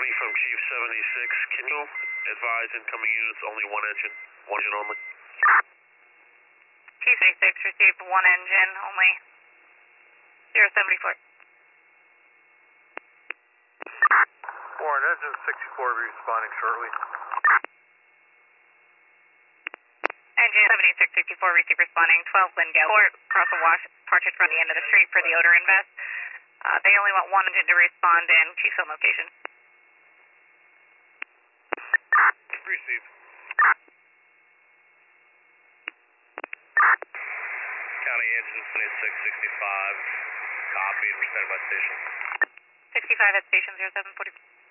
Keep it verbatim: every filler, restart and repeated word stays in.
County from Chief seventy-six. Can you advise incoming units only one engine? One engine only? Chief seventy-six received one engine only. zero seventy-four. Warren, engine sixty-four will be responding shortly. Engine seventy-six sixty-four receive responding. twelve Lindgale Court, across the wash, parted from the end of the street for the odor invest. Uh, they only want one engine to respond in Chief's home location. Received. County engine seventy-six sixty-five. Copy and we're standing by station. sixty-five at station zero seven forty.